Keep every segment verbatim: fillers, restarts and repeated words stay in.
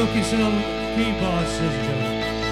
Wilkinson on keyboards, ladies and gentlemen.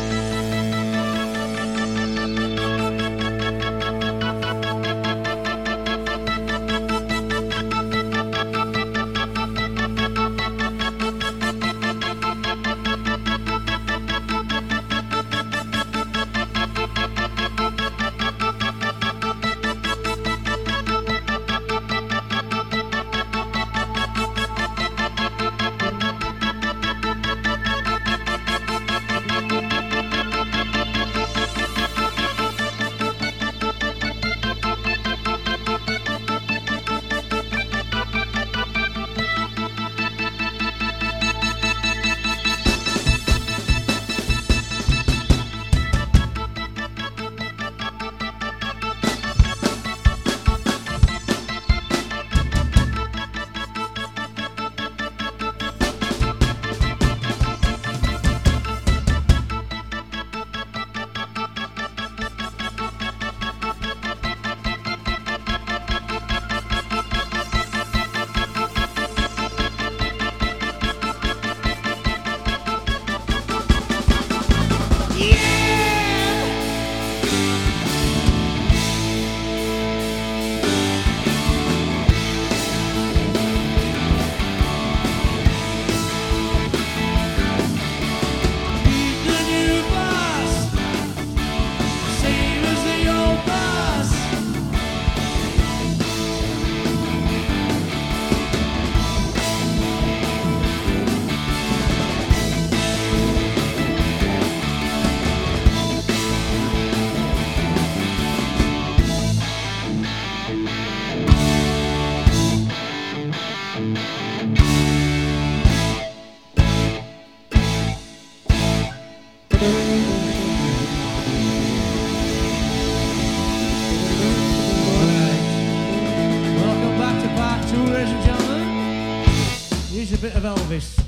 A bit of Elvis,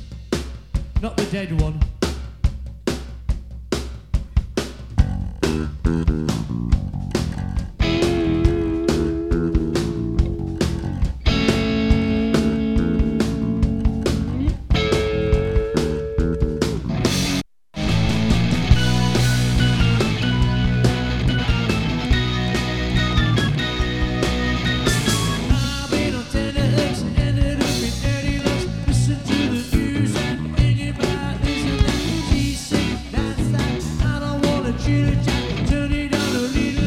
not the dead one. Turn it on a little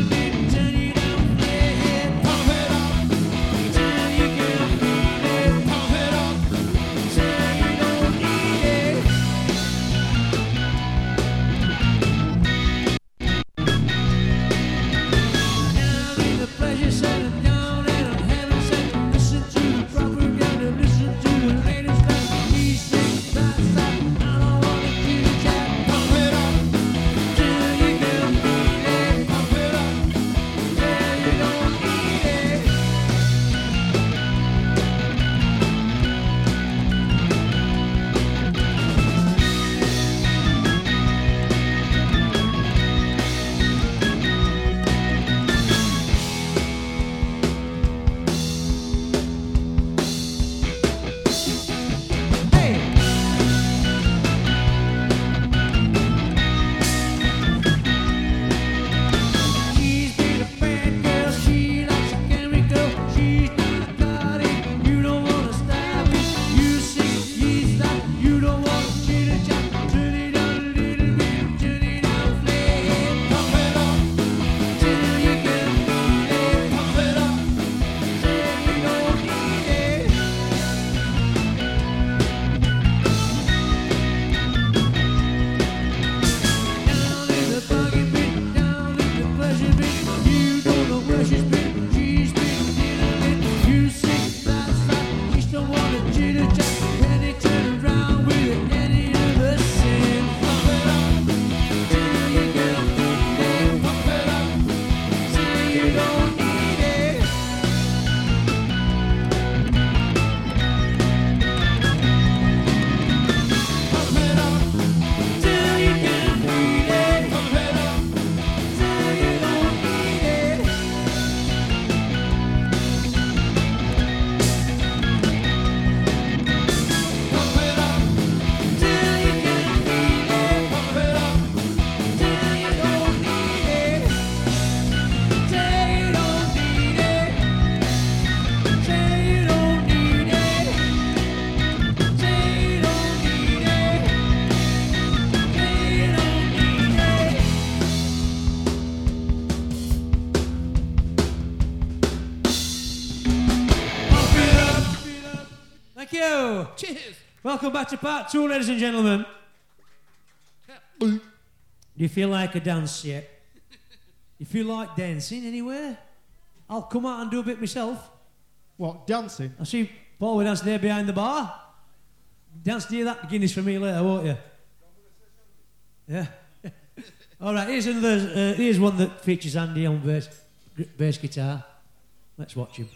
you. Cheers. Welcome back to part two, ladies and gentlemen. Do you feel like a dance yet? You feel like dancing anywhere? I'll come out and do a bit myself. What, dancing? I see Paul will dance there behind the bar. Dance near that Guinness for me later, won't you? Yeah. All right, here's another. Uh, here's one that features Andy on bass, bass guitar. Let's watch him.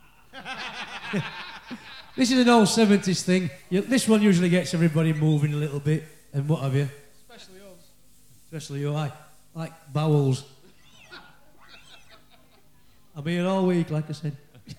This is an old seventies thing. You, this one usually gets everybody moving a little bit and what have you. Especially us. Especially you, I like bowels. I'm here all week, like I said.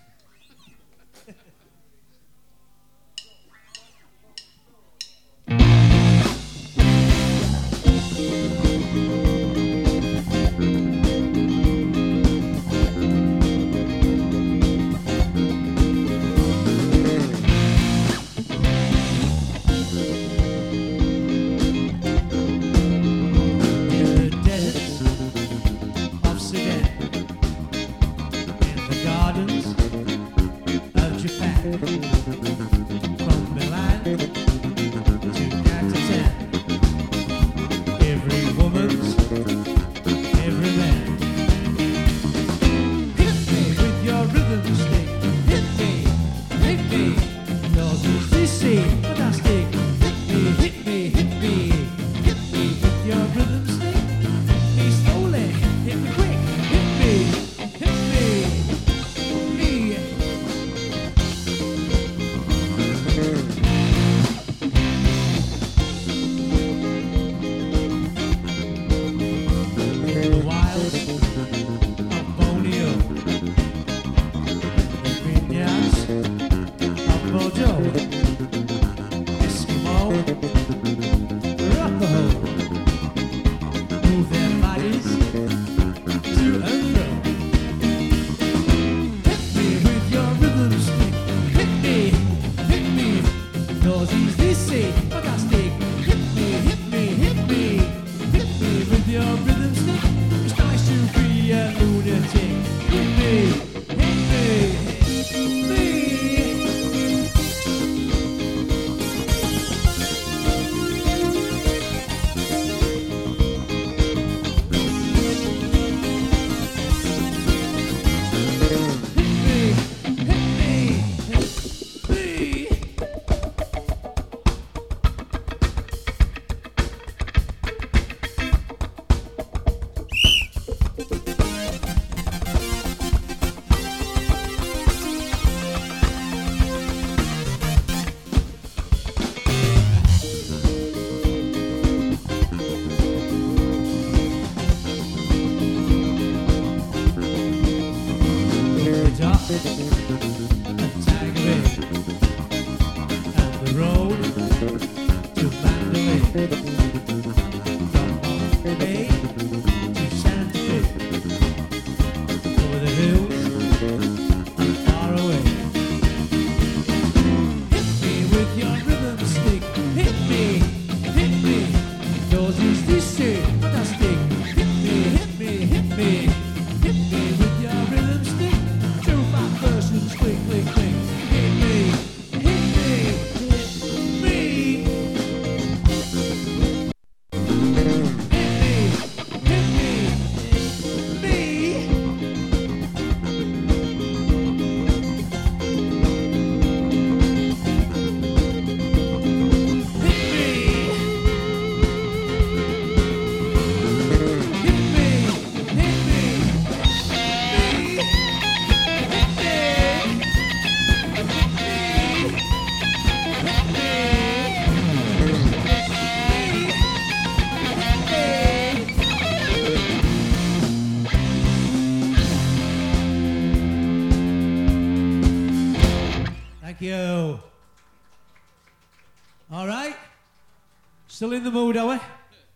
Still in the mood, are we?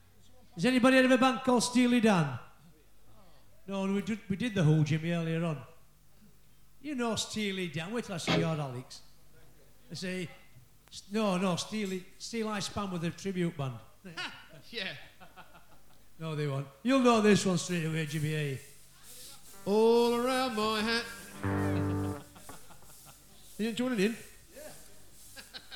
Has anybody heard of a band called Steely Dan? No, we did, we did the Who, Jimmy, earlier on. You know Steely Dan. Wait till I see your Alex. I say, no, no, Steely, Steel Eye Span with a tribute band. Yeah. No, they won't. You'll know this one straight away, Jimmy A. All around my hat. You joining in?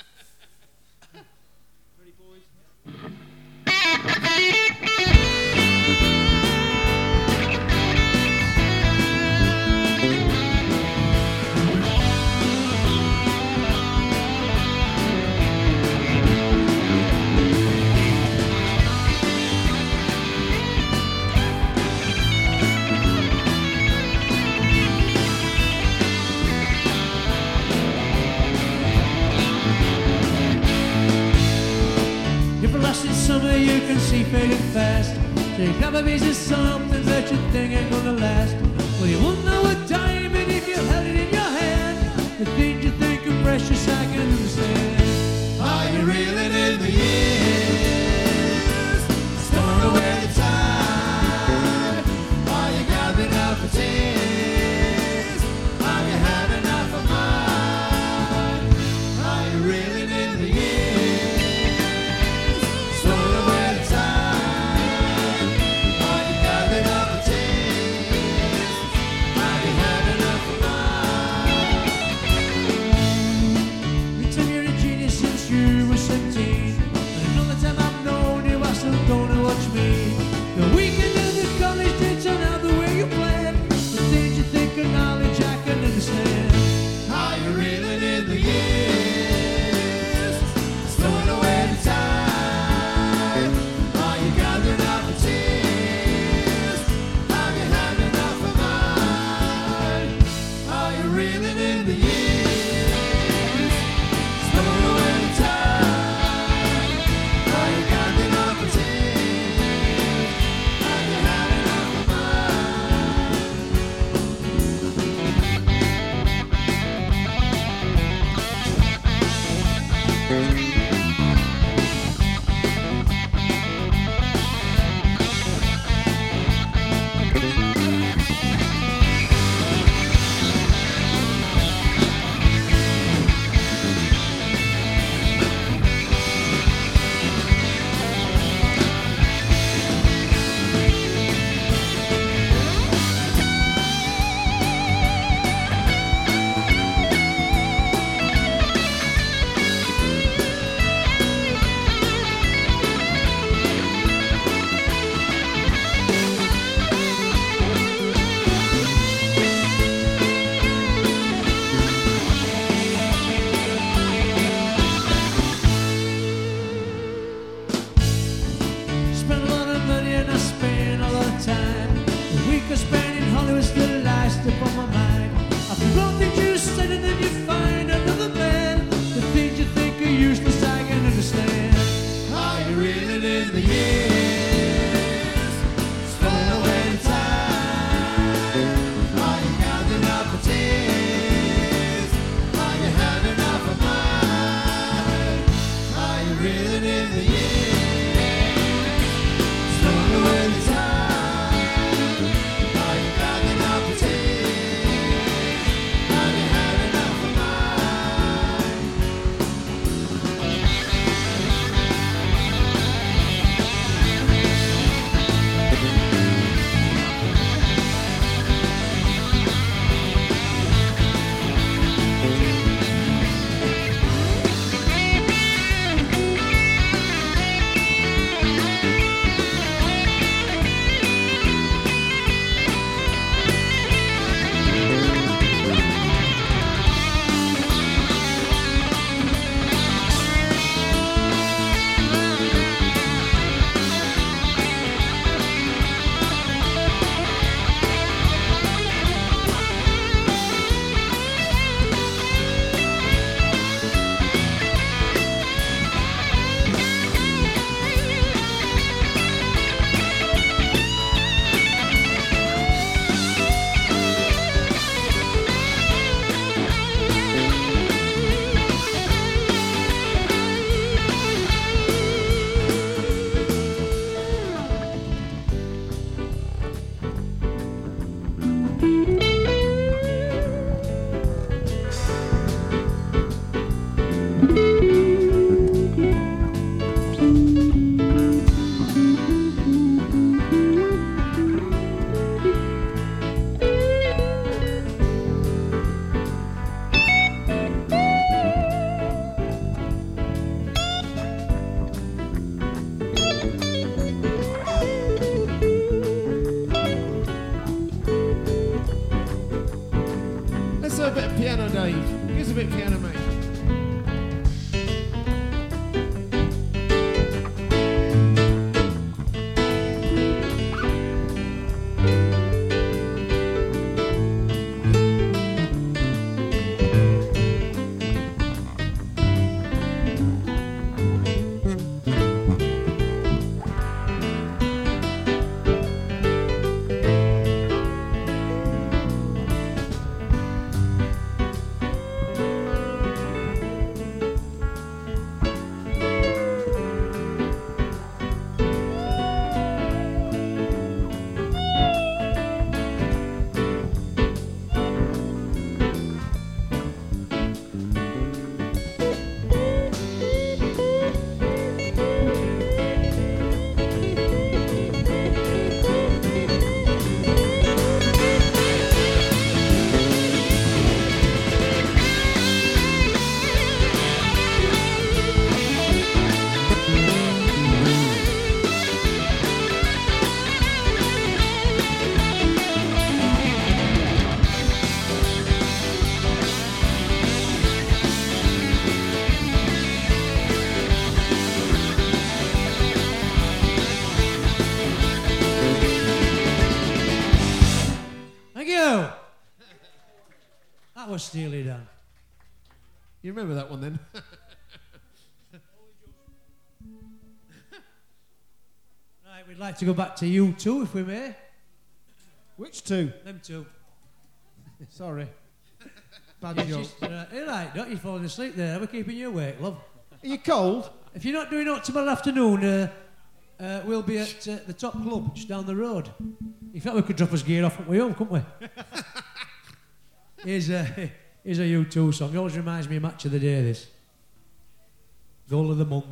summer you can see fading fast. So you grab a piece of something that you think ain't gonna last. Well, you wouldn't know a diamond if you held it in your hand. The things you think are precious I can understand. Are you reeling in the years? Storing away the time? Are you gathering up for tears? Have you had enough of mine? Are you reeling in the years? Storing away the time? Are you gathering up for tears? Have you had enough of mine? You tell me you're a genius since you were seventeen. And another time I've known you, I still don't know what you mean. The weekend of the college dates on how the way you plan. The things you think are knowledge I can understand. Are you reeling in the years? Storing away the time? Are you gathering up the tears? Have you had enough of mine? Are you reeling in the years? Storing away the time? Are you gathering up the tears? Have you had enough of Spend a lot of money and I spend a lot of time. The week I spent in Hollywood still lies upon my mind. After all things you said and then you find another man. The things you think are useless I can understand. Are you reeling in the years? Storing away the time? Are you gathering up the tears? Are you had enough of mine? Are you reeling in the years? Storing away the time? Are you gathering up the tears? Have you had enough of mine? Let's have a bit of piano, Dave. Give us a bit of piano, mate. was Steely Dan. You remember that one then? Right, we'd like to go back to you two, if we may. Which two? Them two. Sorry. Bad It's joke. just, uh, you're right, don't you falling asleep there? We're keeping you awake, love. Are you cold? If you're not doing it tomorrow afternoon, uh, uh, we'll be at uh, the Top Club, just down the road. In fact, we could drop us gear off at way home, couldn't we? here's, a, here's a U two song. It always reminds me of Match of the Day, this. Goal of the month.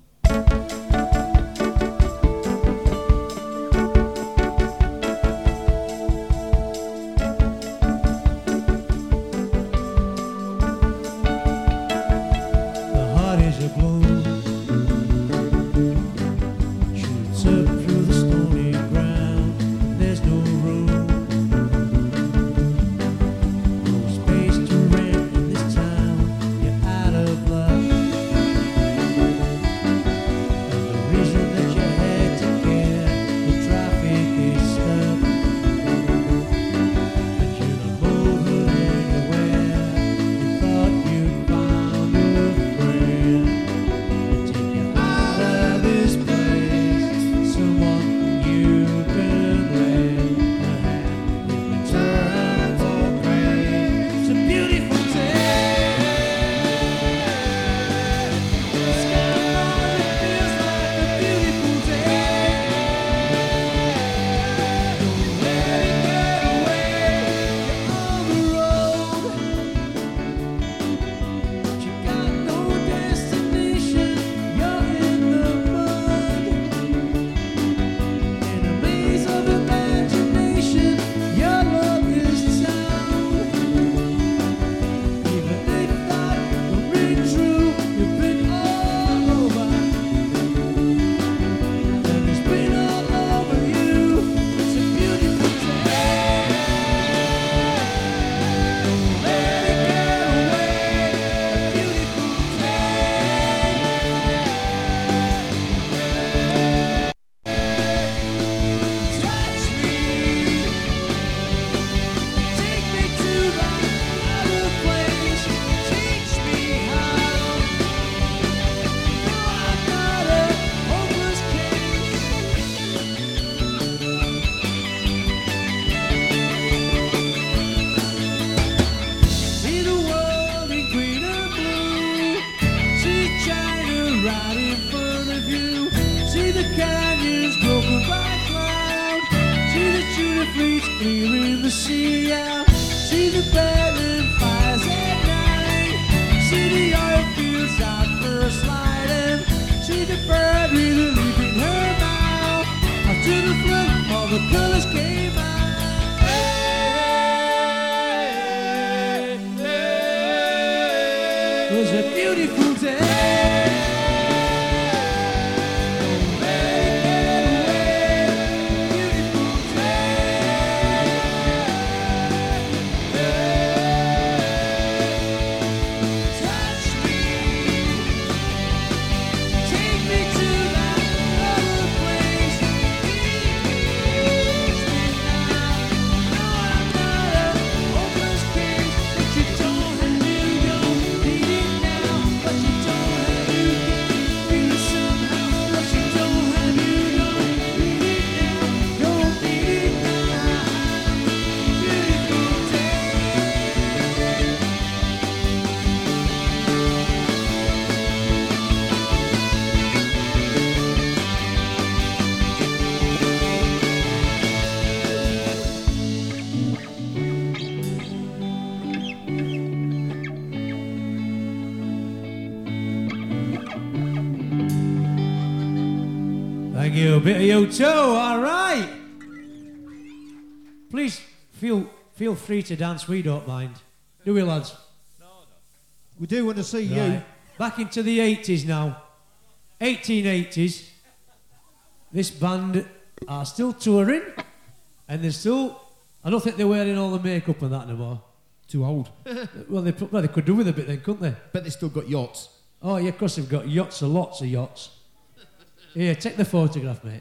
A bit of you too, all right. Please feel feel free to dance. We don't mind, do we, lads? No, no. We do want to see right. you. Back into the eighties now. eighteen eighties. This band are still touring, and they're still. I don't think they're wearing all the makeup and that anymore. Too old. well, they well they could do with a bit then, couldn't they? Bet they still got yachts. Oh yeah, of course they've got yachts, or lots of yachts. Here, take the photograph, mate.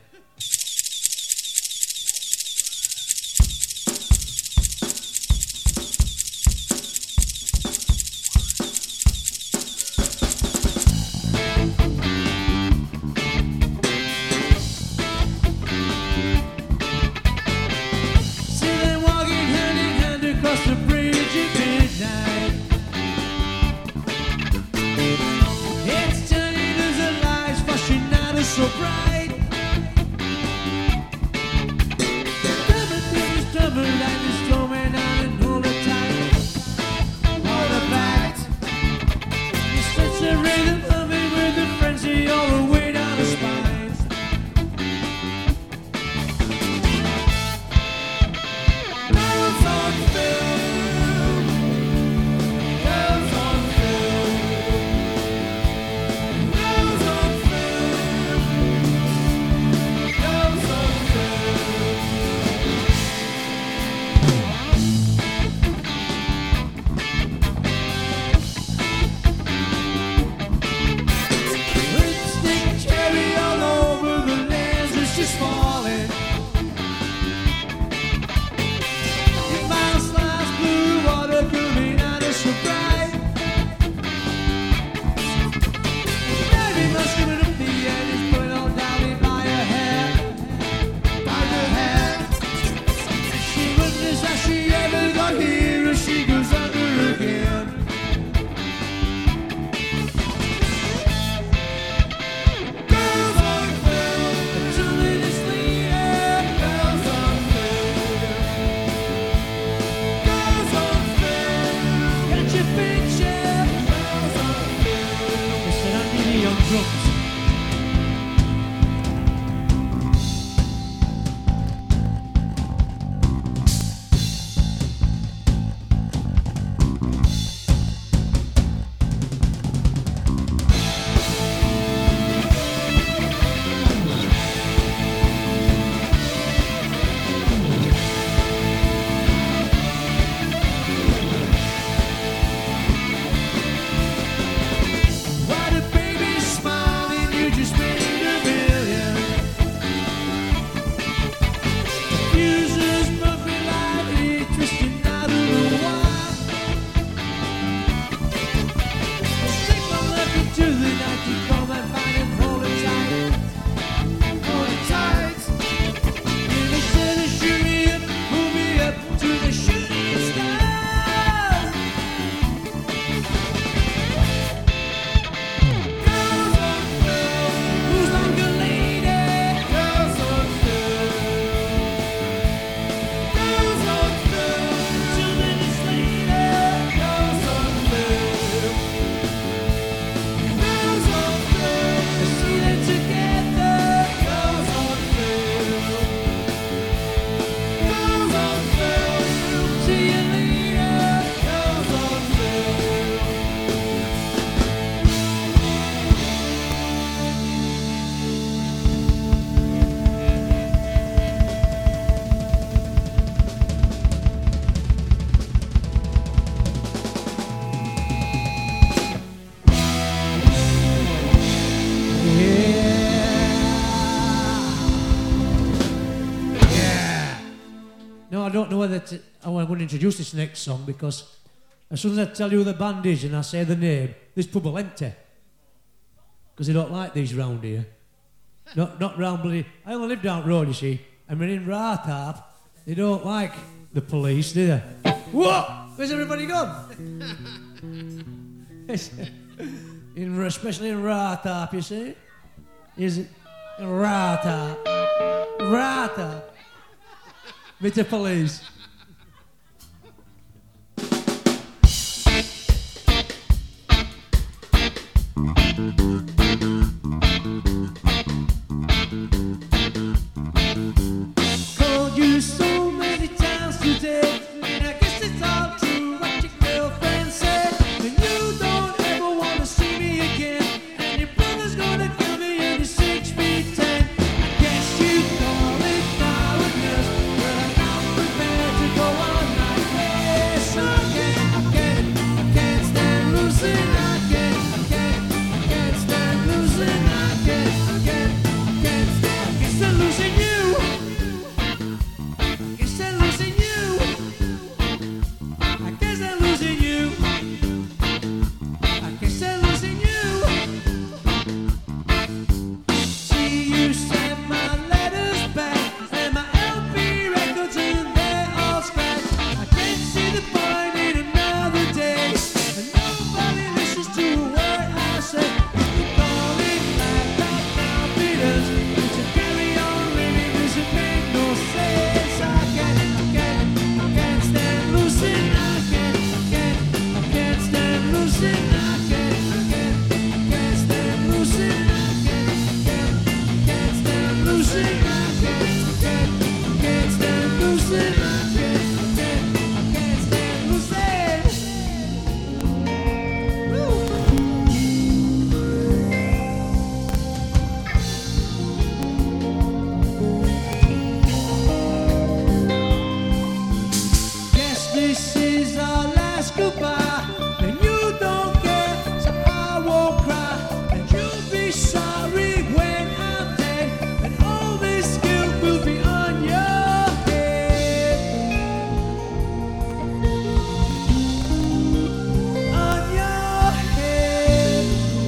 I don't know whether to, I want to introduce this next song because as soon as I tell you who the band is and I say the name, this pub will empty. Because they don't like these round here. Not not round bloody... I only live down the road, you see. And we're in Ratharp. They don't like the police, do they? What? Where's everybody gone? in, especially in Ratharp, you see. Is it? Ratharp. Ratharp. With the police. Called you so many times today, and I guess it's all true what your girlfriend said. And you don't ever want to see me again, and your brother's gonna kill me and you're six feet ten. I guess you call it cowardice, but I'm not prepared to go on like this. I can't, I can't, I can't stand losing. I can't, I can't, I can't stand losing. I can't, I can't, I can't stand. I guess I'm losing you. I guess I'm losing you. I guess I'm losing you. I guess I'm losing you. See, you sent my letters back and my L P records and they're all scratched. I can't see the point in another day, and nobody listens to a word I say. You call it lack of confidence, to carry on living doesn't make no sense. I can't, I can't, I can't stand losing. I can't, I can't, I can't stand losing. I can't, I can't, I can't stand losing. I can't, I can't, I can't stand losing. I can't, I can't, I can't stand losing. I can't, I can't, I can't stand losing. Woo. Guess this is our last goodbye, and you don't care, so I won't cry, and you'll be sorry when I'm dead, and all this guilt will be on your head, on your head.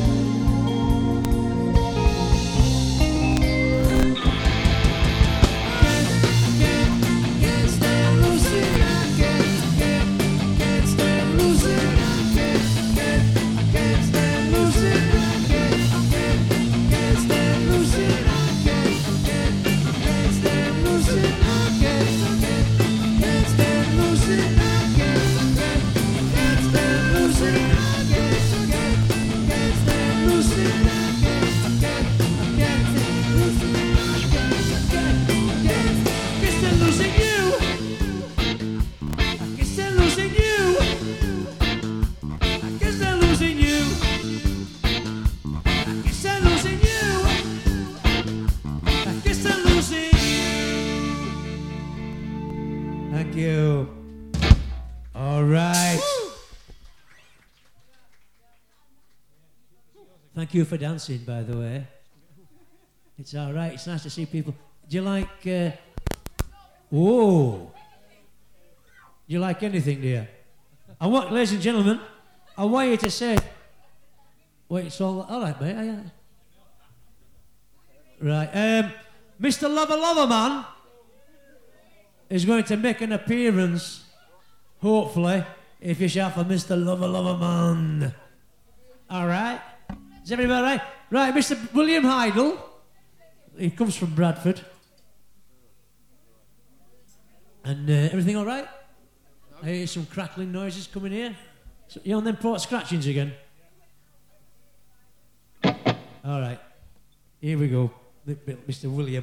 Can't stand losing. I can't, can't, can't stand losing. I can't, can't, can't stand losing. I can't, can't, can't stand losing. I can't, can't, can't stand losing. I can't, can't, can't stand losing. I can't, can't, can't stand losing. I can't, can't, can't stand losing. I can't, can't, can't stand losing. I can't, can't, can't. Guess I'm losing you. I guess I'm losing you. I guess I'm losing you. I guess I'm losing you. I guess I'm losing you. Thank you. All right. Thank you for dancing, by the way. It's all right. It's nice to see people. Do you like... Uh, whoa. Do you like anything, dear? I want, ladies and gentlemen, I want you to say... Wait, it's all... All right, mate. I, right. Um, Mister Lover Lover Man is going to make an appearance, hopefully, if you shout for Mister Lover Lover Man. All right? Is everybody all right? Right, Mister William Heidel. He comes from Bradford. And uh, everything all right? I hear some crackling noises coming here. So you on them port scratchings again? All right. Here we go. Mister William.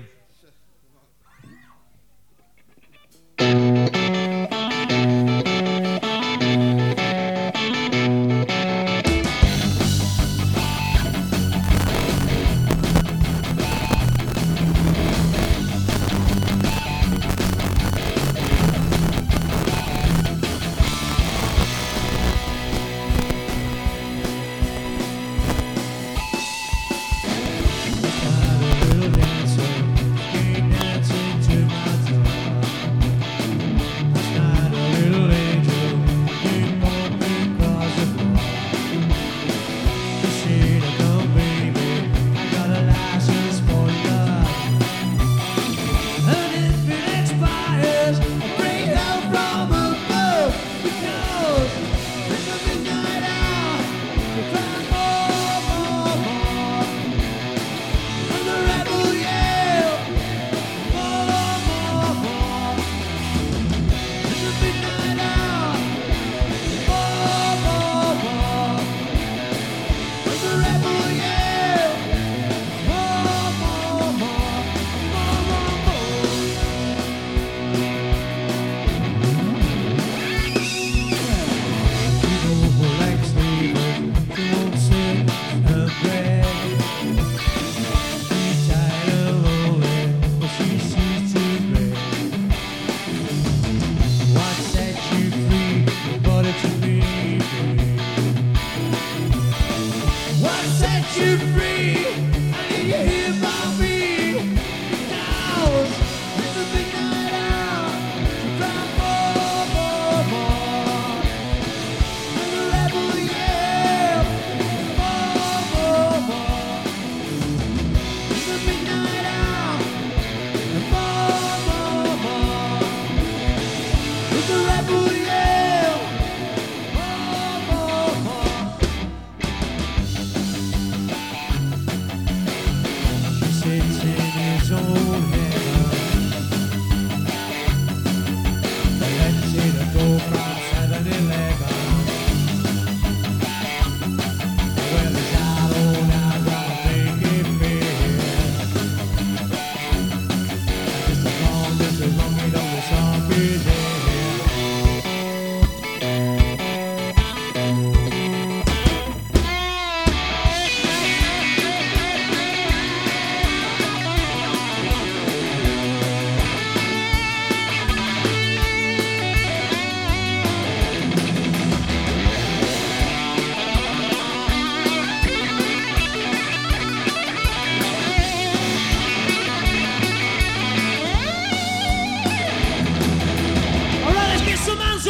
Had a little dance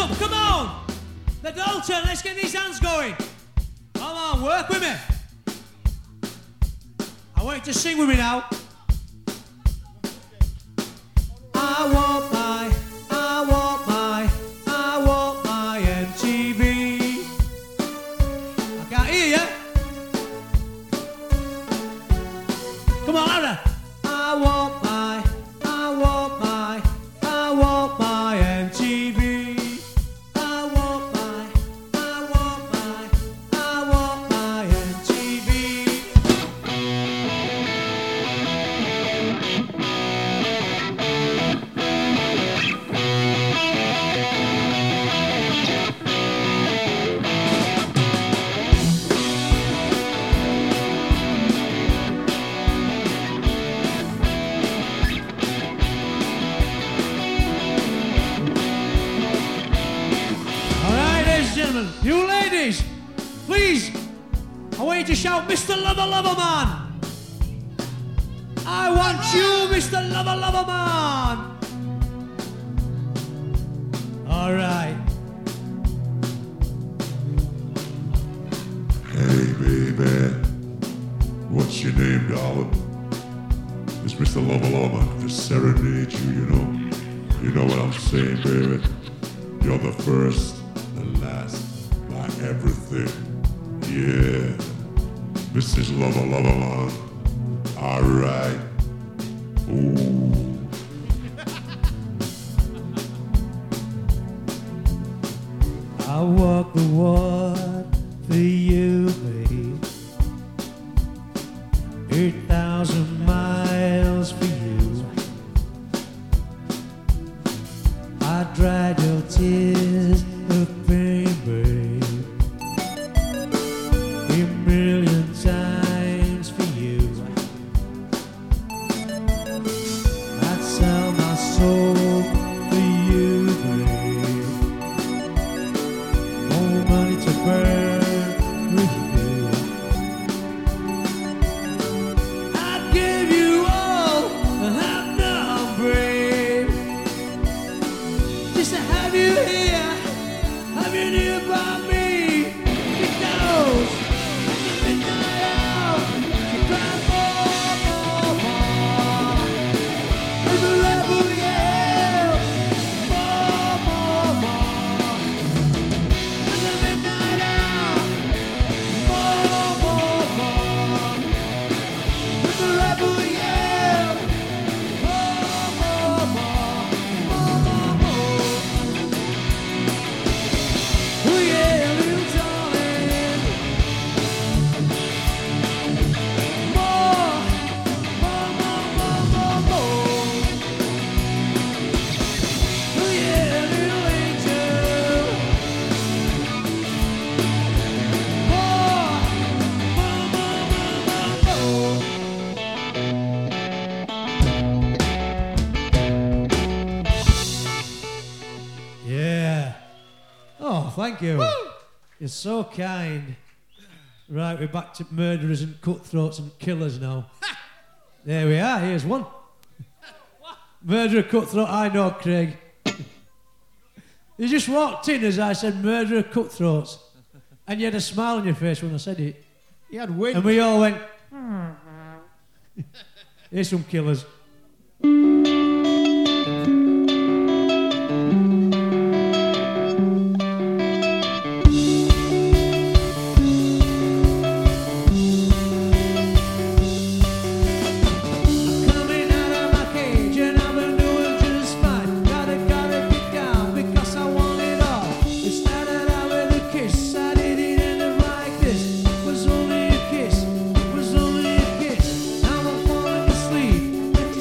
up, come on! The Dalton, let's get these hands going. Come on, work with me. I want you to sing with me now. I want my, I want my, I want my M T V. I can't hear you. Come on, louder. I want my, I want my, I want my M T V. I want my, I want my, I want my M T V. Gentlemen, you ladies, please, I want you to shout, Mister Lover Lover Man. I want you, Mister Lover Lover Man. All right. Hey, baby. What's your name, darling? It's Mister Lover Lover to serenade you, you know. You know what I'm saying, baby? You're the first, the last, my everything. Yeah. Missus Lover Lover Man. All right. Ooh. I walk the walk for you, babe. Eight thousand miles for you. I dried your tears of pain, babe. A million times for you. I'd sell my soul for you, babe. More money to burn with you. I'd give you all and have none, brave. Just to have you here, have you near by me. Because at the midnight hour, you cry more, more, more. And the rebel yell, more, more, more. And the midnight hour, more, more, more. And the rebel yell, more, more, more, more, more, more. Oh yeah, little darling. More, more, more, more, more, more. Oh yeah, little angel. More, more, more, more, more, more. Yeah. Oh, thank you. You're so kind. Right, we're back to murderers and cutthroats and killers now. There we are, here's one. Murderer, cutthroat, I know, Craig. You just walked in as I said murderer, cutthroats. And you had a smile on your face when I said it. He had wind. And we all went, here's some killers. Coming out of my cage and I've been doing just fine. Gotta, gotta get down because I want it all. It started out with a kiss. I didn't end up like this. It was only a kiss. It was only a kiss. Now I'm falling asleep.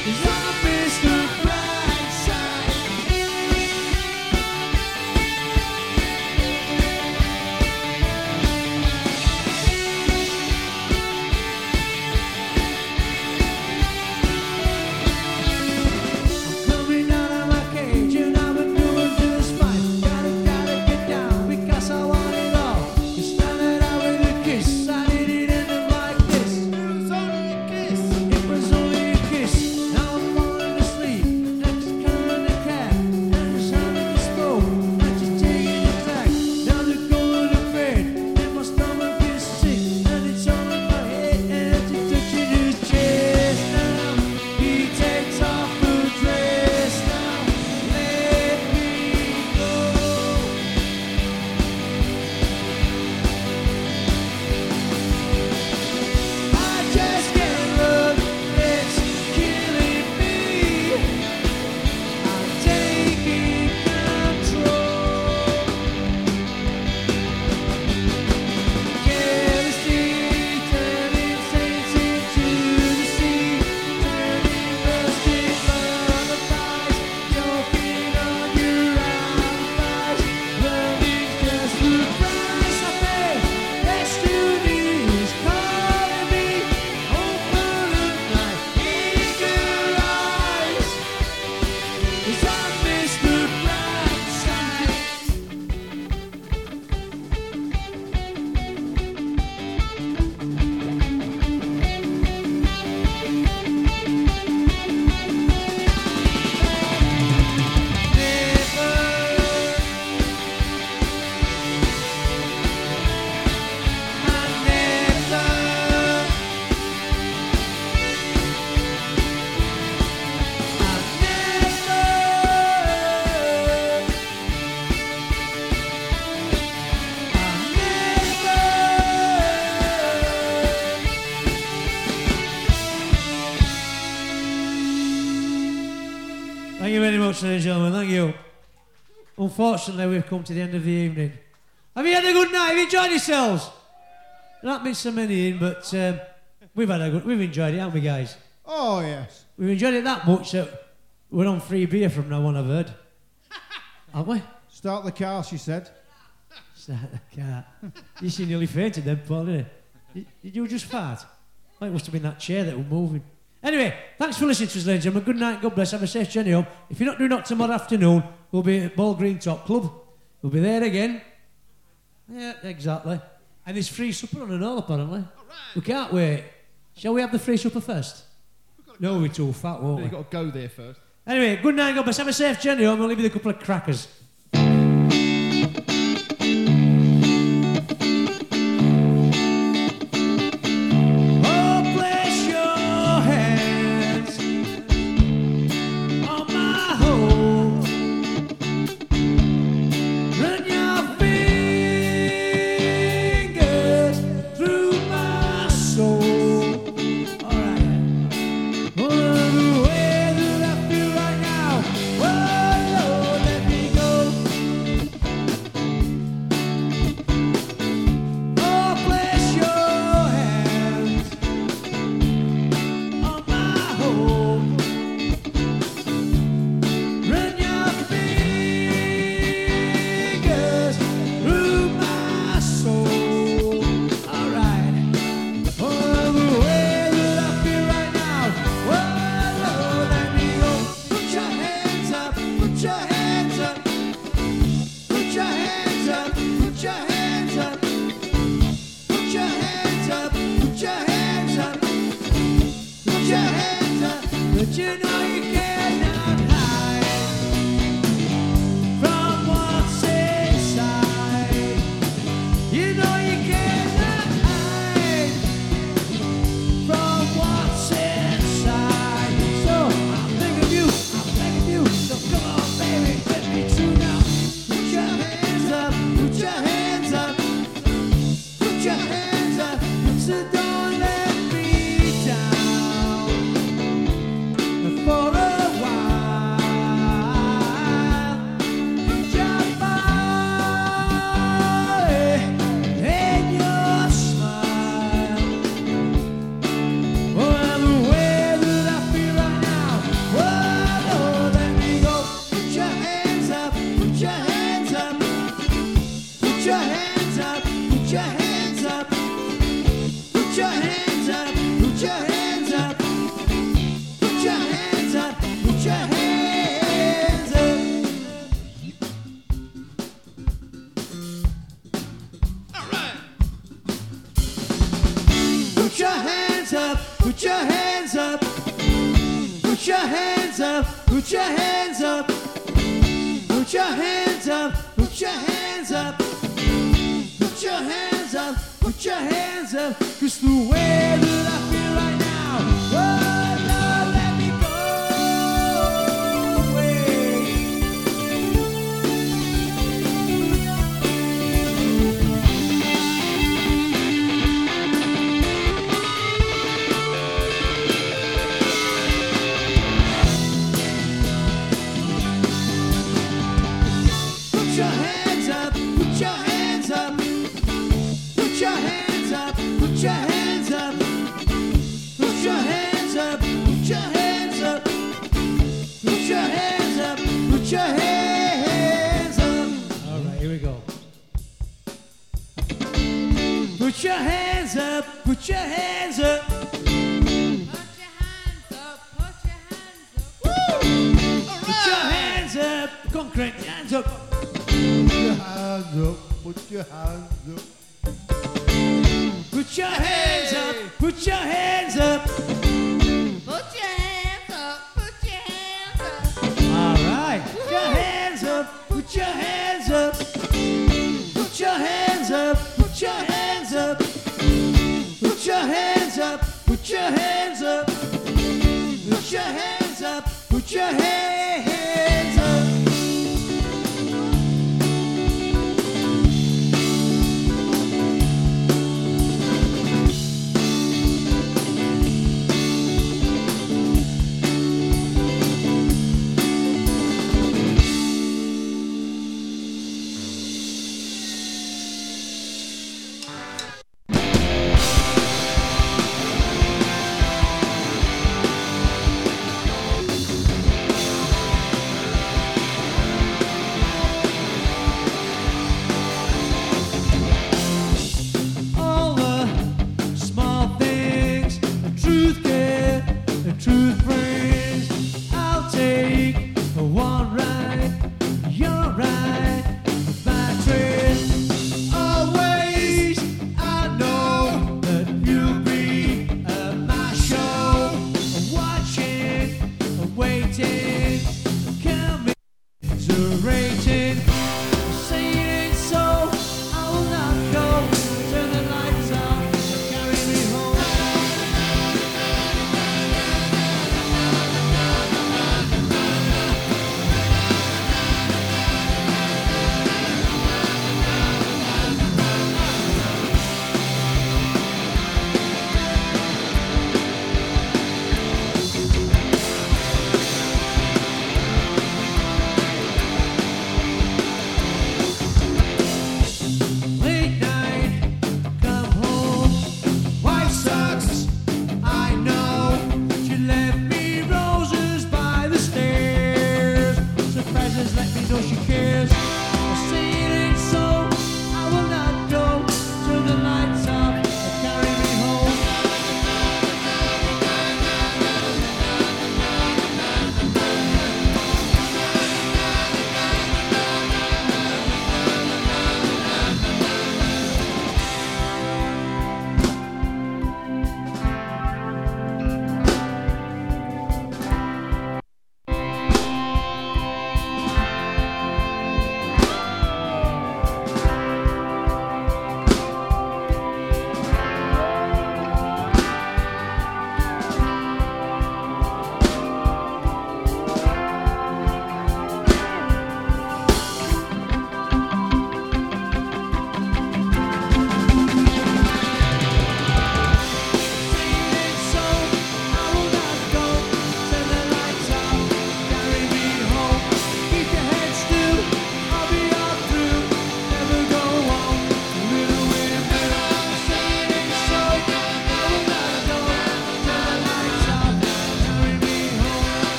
'cause I miss the bright side. I'm coming out of my cage and I've been doing to the spine. Gotta, gotta get down because I want it all. You started out with a kiss, I did it end up like this. It was only a kiss. It was only a kiss. Now I'm falling asleep. Next coming the cab. And the sound of the smoke. And she's taking it back. Now they're going to bed. And my stomach is sick. And it's all in my head. And she's touching his chest now. He takes off the dress now. Let me go. I just can't look, it's killing me. I'm taking control. Jealousy turning saints into the sea, turning rusted lullabies, choking on your alibis, running just the price I pay. Destiny is calling me. Open up my eager eyes, 'cause I miss the bright side. Thank you very much, ladies and gentlemen. Thank you. Unfortunately, we've come to the end of the evening. Have you had a good night? Have you enjoyed yourselves? Not been so many in, but um, we've had a good. We've enjoyed it, haven't we, guys? Oh, yes. We've enjoyed it that much that we're on free beer from now on. I've heard. Aren't we? Start the car, she said. Start the car. You see, nearly fainted then, Paul, didn't you? Did you just fart? Oh, it must have been that chair that was moving. Anyway, thanks for listening to us, ladies and gentlemen. Good night, God bless. Have a safe journey home. If you're not doing that tomorrow afternoon, we'll be at Ball Green Top Club. We'll be there again. Yeah, exactly. And there's free supper on and all, apparently. We can't wait. Shall we have the free supper first? No, we're too fat, won't we? You've got to go there first. Anyway, good night, God bless. Have a safe journey home. We'll leave you with a couple of crackers. Oh, place your hands on my home. Run your fingers through my soul. All right. Oh, the way that I feel right now. Oh, Lord, let me go. up, put your hands up. Put your hands up, put your hands up. Put your hands up, put your hands up. Cause the way that I feel right now, oh Lord, let me go away. Put your hands up, put your hands up. Put your hands up, put your hands up. Put your hands up, put your hands up. Put your hands up, put your hands up. All right, here we go. Put your hands up, put your hands up. Put your hands up, put your hands up. Put your hands up, concrete hands up. Put your hands up. Put your hands up. Put your hands up, put your hands up. Put your hands up, put your hands up. All right, put your hands up, put your hands up. Put your hands up, put your hands up. Put your hands up, put your hands up. Put your hands up, put your hands up.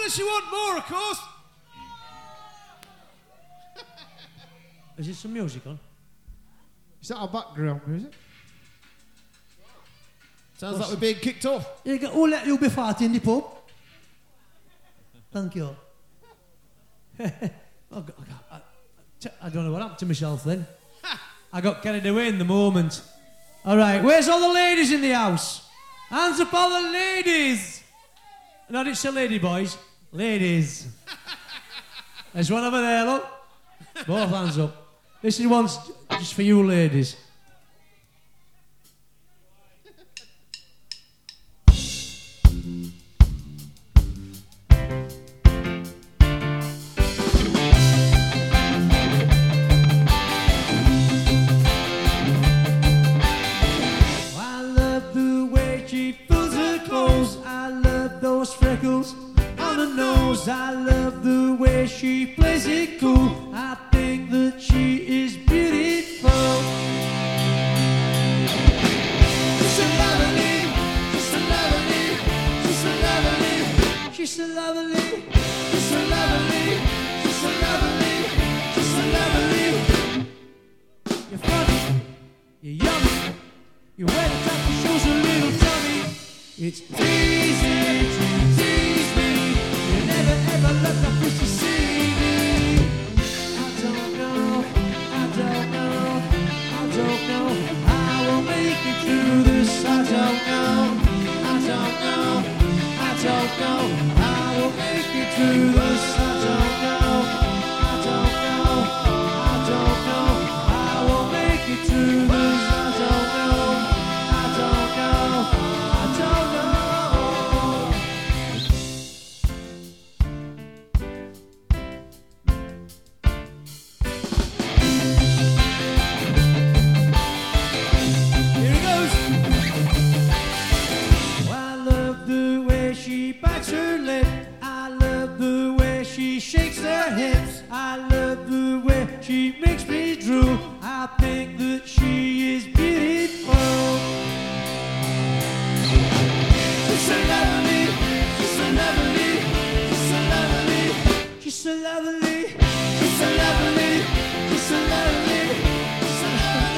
Unless you want more, of course. Is it some music on? Is that our background music? Sounds like we're being kicked off. You go, who let you be farting in the pub? Thank you. I, got, I, got, I, I don't know what happened to myself then. I got carried away in the moment. All right, where's all the ladies in the house? Hands up, all the ladies. No, I didn't say lady boys. Ladies. There's one over there, look. Both hands up. This is one just for you ladies. I love the way she plays it cool. I think that she is beautiful. She's so lovely, she's so lovely, she's so lovely, she's so lovely, she's so lovely, she's so lovely, she's so lovely. You're funny, you're yummy, you wear the top that shows a little tummy. It's easy to tease me. Never ever let the fishy see me. I don't know, I don't know, I don't know how we'll make it through this. I don't know, I don't know, I don't know how we'll make it through this. I don't know, I don't know, I don't know how we'll make it through this. I don't know, I don't know, I don't know. I love the way she makes me drool. I think that she is beautiful. She's so lovely, she's so lovely, she's so lovely, she's so lovely, she's so lovely, she's so lovely, she's so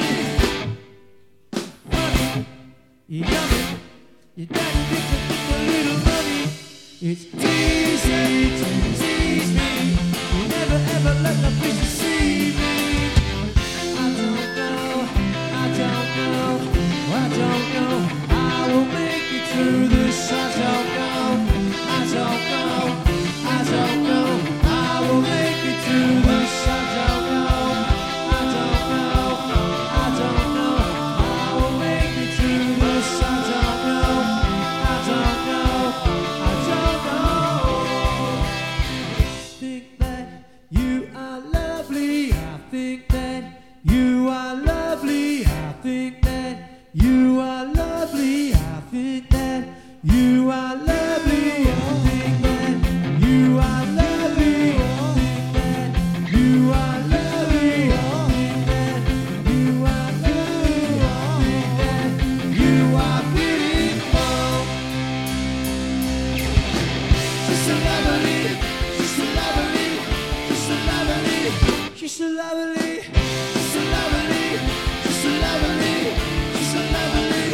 lovely. You're yummy, your daddy thinks I think a little money. It's easy to tease me. Never ever let the fish see me. I don't know, I don't know, I don't know how we'll make it through this. I don't know, I don't know, I don't know how we'll make it through this. I don't know, I don't know, I don't know how we'll make it through this. I don't know, I don't know, I don't know. Think that you are lovely, I think that you are lovely, I think that you are lovely, I think that you are lovely, I think that you are lovely, I think that you are lovely, I think that you are lovely, I think that you are beautiful. She's so lovely, she's so lovely. She's so lovely, she's so lovely, she's so lovely, she's so lovely, she's so lovely.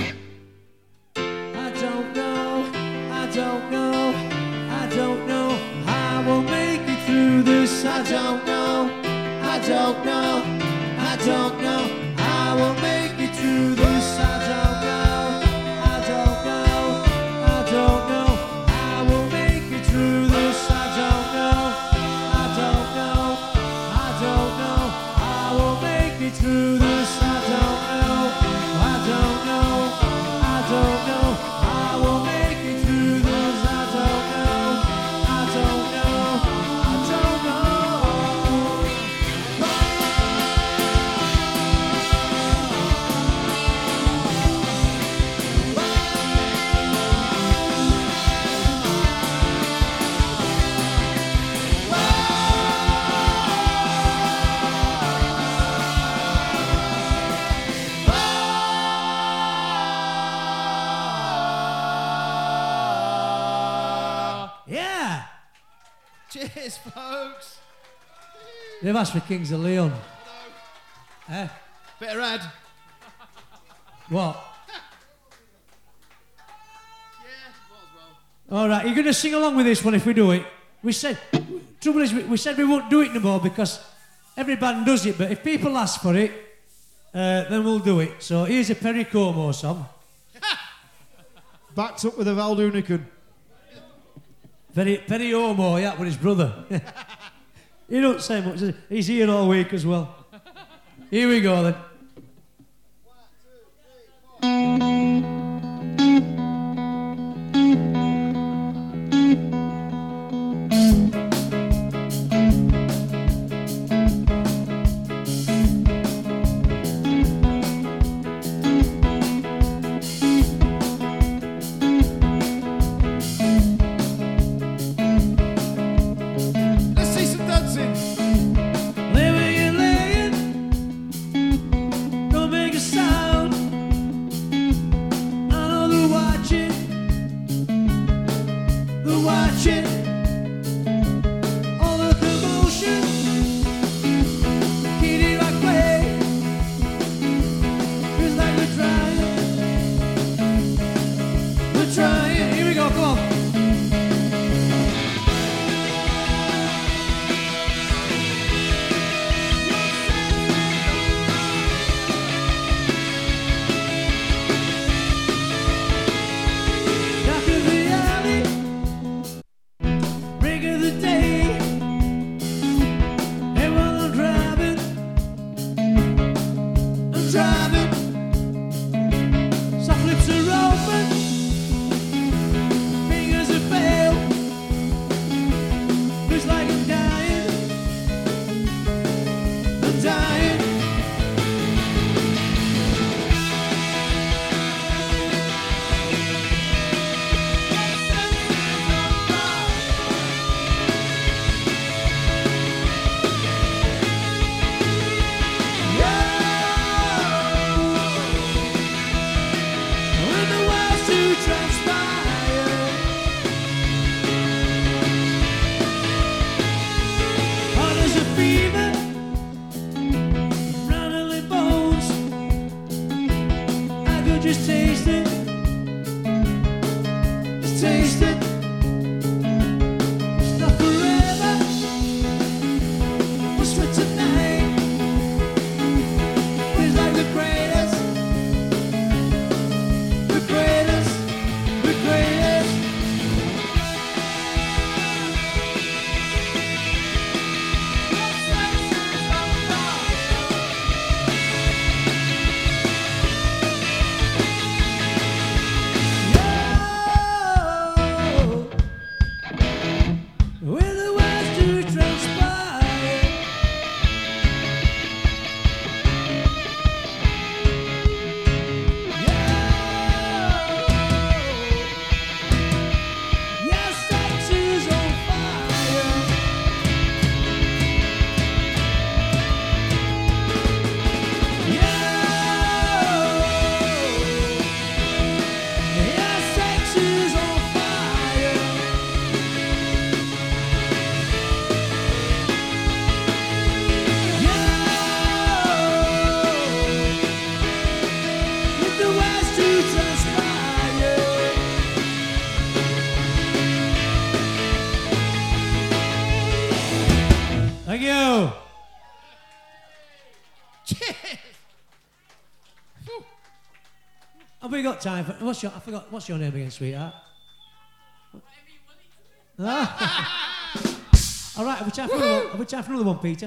I don't know, I don't know, I don't know how we'll make it through this. I don't know, I don't know, I don't know how we'll make it through this. I don't know, I don't know, I don't know how we'll make it through this. I don't know. I don't know, I don't know how we'll make it through this. I don't know, I don't know, I don't know how we'll make it through this. I don't know, I don't know, I don't know. Cheers, folks. They've asked for Kings of Leon. Eh? Bit of rad. What? Yeah, well. All right, you're going to sing along with this one if we do it. We said, trouble is, we, we said we won't do it no more because every band does it, but if people ask for it, uh, then we'll do it. So here's a Perry Como song. Backed up with a Val Doonican. Perry, Perry Como, yeah, with his brother. He don't say much, does he? He's here all week as well. Here we go then. Let's see some dancing. Living and laying, don't make a sound. I know they're watching, they're watching. All the commotion, kitty rock play. Feels like we're trying, we're trying. Here we go, come on. Dark of the alley, break of the day. And while I'm driving, I'm driving. Soft lips are open, fingers are pale. Feels like I'm dying, I'm dying. When the world's to transpire, hard as a fever, rattling bones. I could just taste it, just taste it. It's not forever, what's for tonight? Feels like the greatest. The greatest, the greatest. Yo, when the world's to transpire, yes, sex is on fire. Yes, sex is on fire. With the West to transpire. Thank you. Have we got time for what's your I forgot what's your name again, sweetheart? Ah. All right, have we time for another one? Have we time for another one, Peter?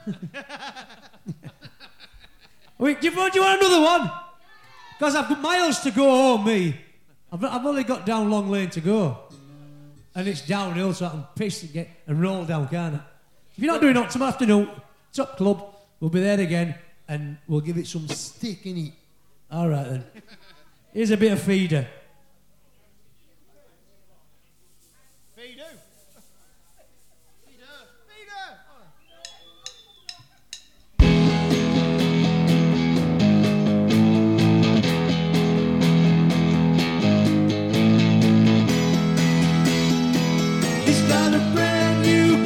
Wait, do you, do you want another one? Because I've got miles to go home, me. I've, I've only got down Long Lane to go. And it's downhill, so I can piss and get and roll down, can't I? If you're not doing it tomorrow afternoon, Top Club, we'll be there again, and we'll give it some stick in it. All right then. Here's a bit of feeder. Feeder. Feeder. Feeder. It's got a brand new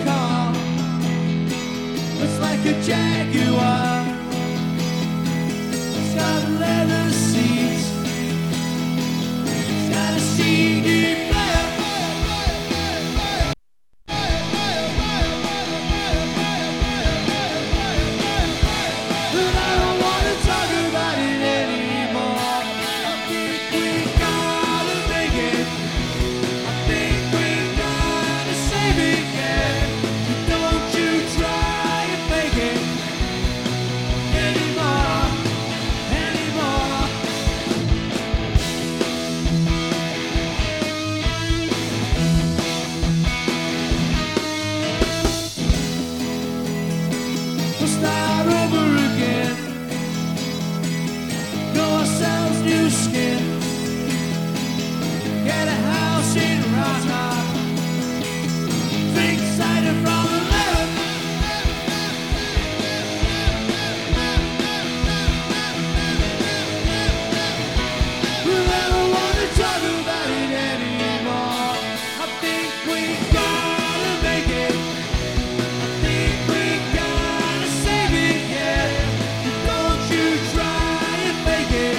Jaguar. It's got leather seats. It's got a C D player. But I don't want to talk about it anymore. I think we gotta make it. I think we gotta save it, yeah. Don't you try and make it anymore, anymore. We'll start over again. Know ourselves new skin. Get a house in Round Rock. Drink cider from eleven. Well, I don't want to talk about it anymore. I think we gotta make it. I think we gotta save it, yeah. Don't you try and make it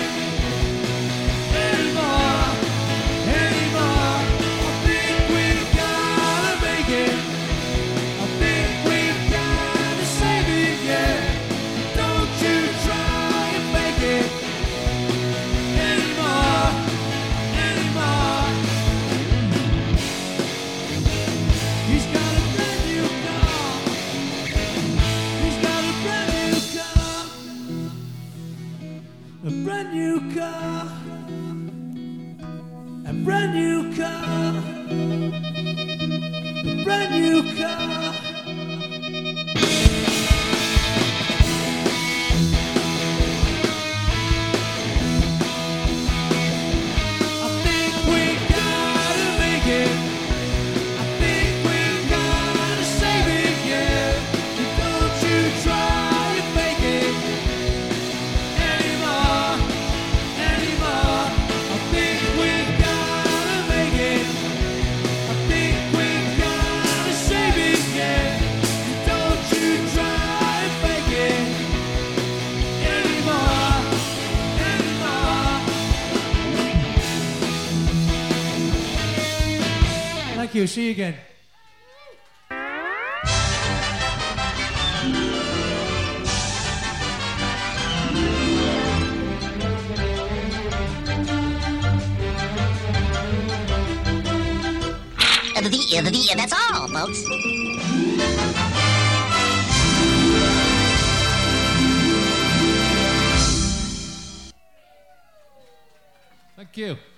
anymore, anymore. I think we gotta make it. I think we gotta save it, yeah. Don't you try and make it anymore, anymore. He's got a brand new car. He's got a brand new car. A brand new car. A brand new car. A brand new car. I think we gotta make it. I think we gotta save it, yeah. Don't you try and make it anymore, anymore. I think we gotta make it. I think we gotta save it, yeah. Don't you try and make it anymore, anymore. Thank you. See you again. Uh, the, uh, the, uh, that's all, folks. Thank you.